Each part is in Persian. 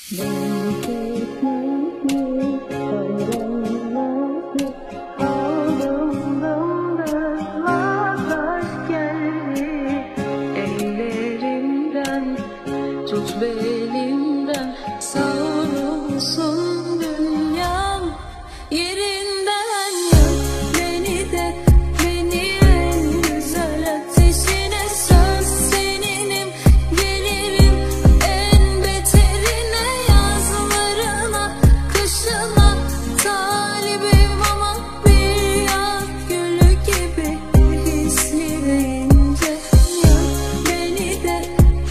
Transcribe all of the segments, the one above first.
Tut belimden, savrulsun dünyam yerinden. Yak beni de, beni en güzel ateşine. Söz seninim, gelirim en beterine. Yazlarına, kışına talibim ama bir yaz gülü gibi hisli ve ince. Yak beni de,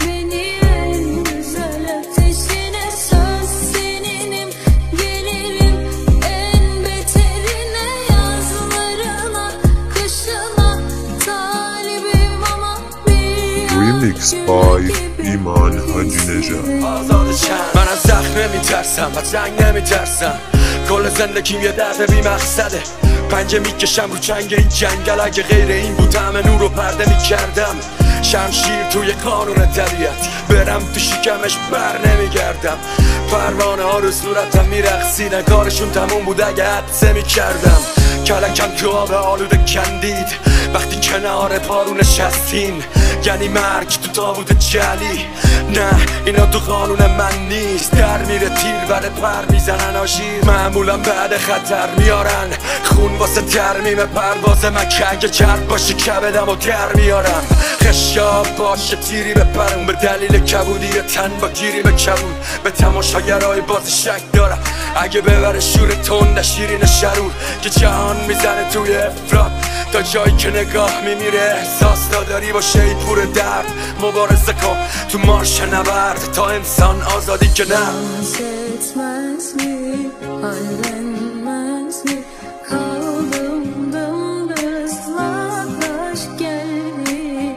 Remix by ایمان حاجی نژاد. آزاد چند من از زخم نمیترسم، از جنگ نمیترسم. کل زندگیم یه درد بی مقصده. پنجه میکشم رو چنگ این جنگل. اگه غیر این بود همه نور رو پرده میکردم. شمشیر توی قانون طبیعت، برم تو شکمش بر نمیگردم. پروانه ها رو صورتم میرقصیدن، کارشون تموم بود اگه حدسه میکردم. کلکم تو آب آلوده کندید وقتی کنار پارو نشستین. یعنی مرگ تو تابوت جلی. نه اینا تو قانون من نیست. در میره تیر وره پر میزنن آشیر. معمولا بعد خطر میارن خون واسه ترمیم پرواز من. که اگه جرد باشه کبدم و در میارم. خشاب باشه تیری به پرون به دلیل کبودی تن با گیری به کبود. به تماشاگرای باز شک دارم اگه ببره شور تند شیرین شرور. که جهان میزنه توی افراد تا جایی که نگاه میمیره. احساس داری با شی پور درد. مبارزه کن تو مارش نبرد تا انسان آزادی که نه. Dans etmez mi, hallenmez mi? Kaldım dımdız laklaş geldi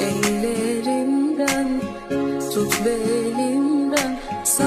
ellerimden. Tut belimden,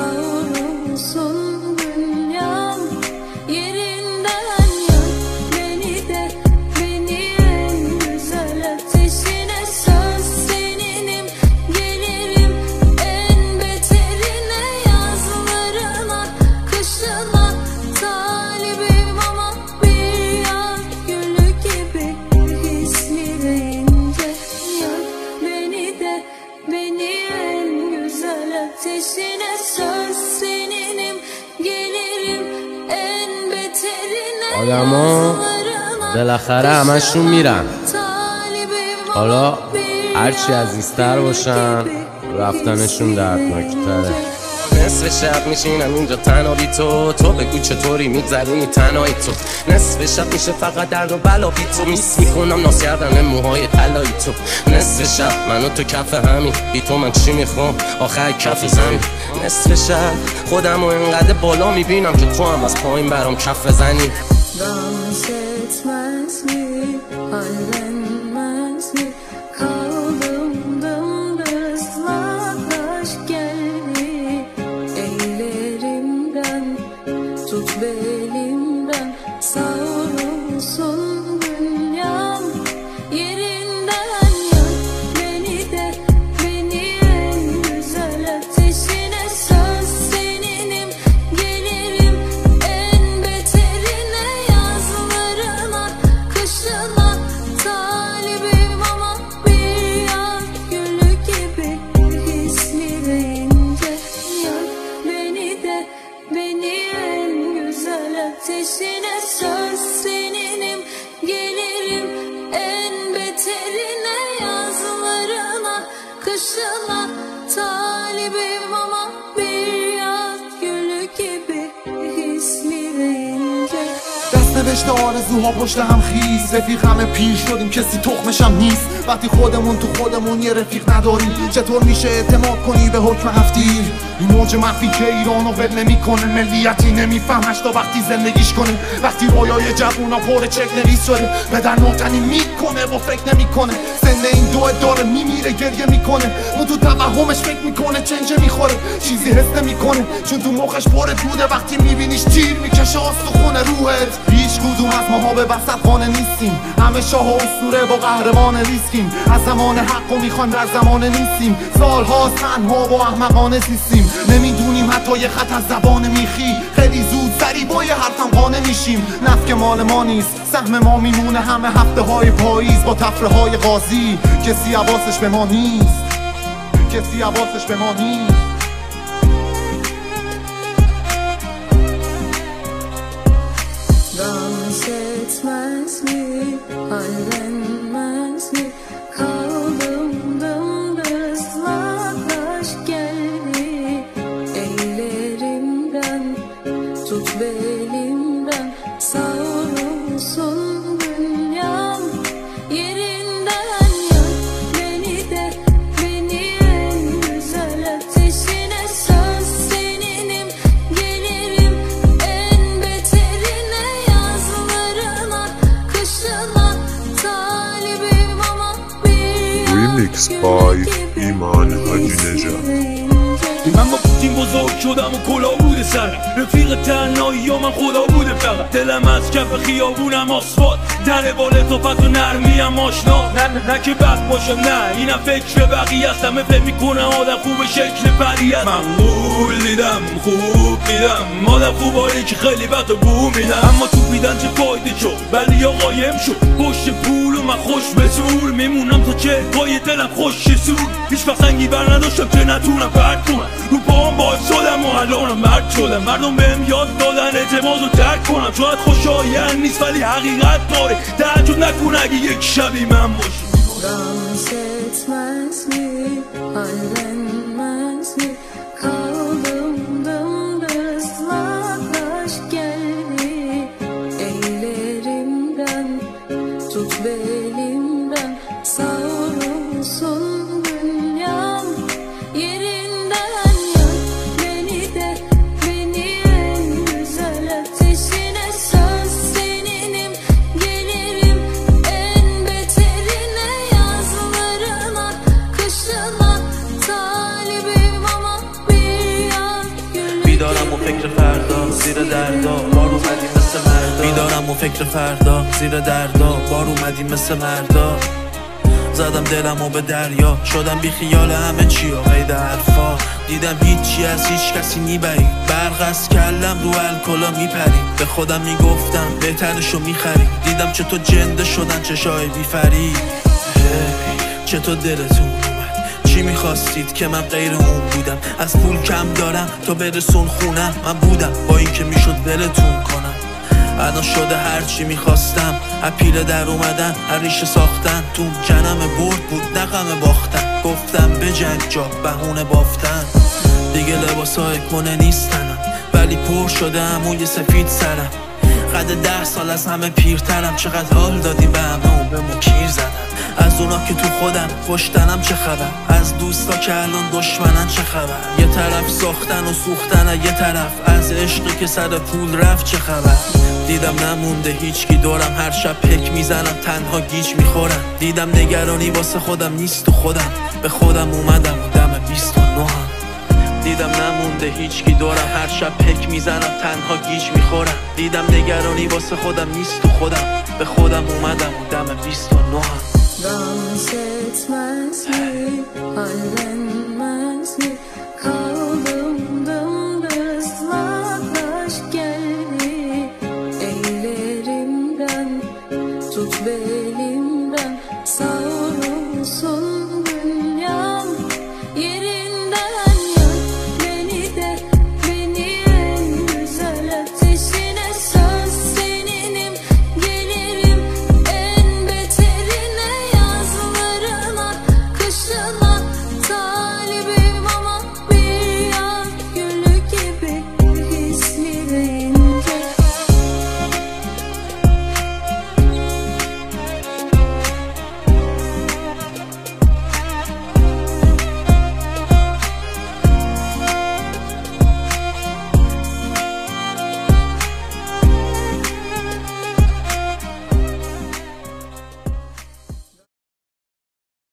savrulsun dünyam yerinden. Yak beni de, beni en güzel ateşine. Söz seninim, gelirim en beterine. Yazlarına, kışına talibim ama bir yaz gülü gibi hisli ve ince. Yak beni de, beni en güzel ateşine. Söz seninim, gelirim en beterine. آدما بالاخره همشون میرن. حالا هرچی عزیزتر باشن رفتنشون دردناکتره. نصف شب میشینم اینجا تنها بی تو. تو بگو چطوری میگذرونی تنهایی تو. نصف شب میشه فقط درد و بلا بی تو. میس میکنم ناز کردن موهای طلایی تو. نصف شب منو تو کف همین بی تو من چی میخوام آخر کف زمین. نصف شب خودم و اینقدر بالا میبینم که تو هم از پایین برام کف بزنی. Dans etmez mi, hallenmez mi? Kaldım dımdız laklaş geldi ellerimden. Tut belimden, savrulsun dünyam yerinden. Yak beni de, beni en güzel ateşine. Söz seninim, gelirim en beterine. Yazlarına, kışına talibim ama bir yaz gülü gibi hisli ve ince. Yak beni de, beni en güzel ateşine. Söz seninim, gelirim en beterine. Yazlarına, kışına talibim ama bir yaz gülü gibi hisli ve ince. دست نوشته آرزوها پشت هم خیز. رفیق همه پیر شدیم کسی تخمشم نیست. وقتی خودمون تو خودمون یه رفیق نداریم چطور میشه اعتماد کنی به حکم هفتیر؟ این موج مخفی که ایرانو ول نمیکنه. ملیتی نمیفهمش تا وقتی زندگیش کنه. وقتی رویای جوونا پر چک نویس شده بدن نوتنی میکنه و فکر نمیکنه. سن این دو داره میمیره گریه میکنه. اون تو توهمش فکر میکنه چنجه میخوره. چیزی حس نمیکنه چون تو مخش پر دوده. وقتی میبینیش تیر میکشه استخونه روحت. هیچ کدوم از ماها به وسط خانه نیستیم. همه شاه و اسطوره با قهرمان ریسکیم. از زمان حق و میخوان در زمان نیستیم. سالها تنها و احمقانه زیستیم. نمیدونیم حتی یه خط از زبان میخی خیلی زود سری با یه حرفم قانع میشیم. نفک مال ما نیست، سهم ما میمونه همه هفته های پاییز با تفره های قاضی. کسی حواسش به ما نیست، کسی حواسش به ما نیست. Dans etmez mi, hallenmez mi? Kaldım dımdız uzaklaş geldi ellerimden, tut belimden, savrulsun dünyam yerinden yak beni de, beni en güzel ateşine. Söz seninim, gelirim en beterine, yazlarına, kışına talibim ama bir Remix by ایمان حاجی نژاد. من با پوتین بزرگ شدم و کلا بوده سر رفیق تنهایی یا من خدا بوده فقط. دلم از کف خیابونم آسفالت، در بال طفت و نرمیم آشنا. نه که بد باشم، نه اینم فکر بقیه است. همه فکر میکنه آدم خوب شکل پری است. من قول دیدم خوب میدم، آدم خوبایی که خیلی بد و بو میدم. اما تو بیدن چه فایده شد ولی یا قایم شد پشت پول و من خوش به زور میمونم تا چه پای دلم خوش سور. هیچ وقت سنگی بر نداشتم که نتونم پرد کنم رو پاهم باعث شدم و الانم مرد شدم. مردم بهم یاد دادن اعتماد رو ترک کنم. شاید خوشایند نیست ولی حقیقت داره، تعجب نکن اگه یک شبی من باشی. Dans etmez mi, hallenmez mi? Kaldım dımdız uzaklaş geldi ellerimden, tut belimden, savrulsun dünyam yerinden yak beni de, beni en güzel ateşine. Söz seninim, gelirim en beterine, yazlarına, kışına talibim ama bir yaz gülü. بیدارم و فکر فردا زیر دردا بار اومدی مثل مردا. بیدارم و فکر فردا زیر دردا بار اومدی مثل مردا. زدم دلمو به دریا، شدم بی خیال همه چی و قید حرفا. دیدم هیچی از هیچ کسی نیبرید، برق از کلم رو الکلا میپرید. به خودم میگفتم بهترشو میخرید، دیدم چطور جنده شدن چشای بی فرید. چطور دلتون اومد، چی میخواستید که من غیر اون بودم؟ از پول کم دارم تا برسون خونم، من بودم با این که میشد ولتون کنم. الان شده هرچی میخواستم، اپیله در اومدن، هر ریشه ساختن. تو جنم برد بود نه غم باختن، گفتم به جنگ جا بهونه بافتن. دیگه لباسای کنه نیستنم ولی پر شده عموی سفید سرم. قد 10 سال از همه پیرترم، چقدر حال دادی به همه و به مو کیر زدم. از اونا که تو خودم کشتنم چه خبر، از دوستا که الان دشمنن چه خبر. یه طرف ساختن و سوختن، یه طرف از عشقی که سر پول رفت چه خبر. دیدم نمونده هیچکی دورم، هر شب پک میزنم تنها گیج میخورم. دیدم نگرانی واسه خودم نیست و خودم به خودم اومدم و دم 29 هم. دیدم نمونده هیچکی دورم، هر شب پک میزنم تنها گیج میخورم. دیدم نگرانی واسه خودم نیست و خودم به خودم اومدم و دم 29 هم. Dans etmez mi, hallenmez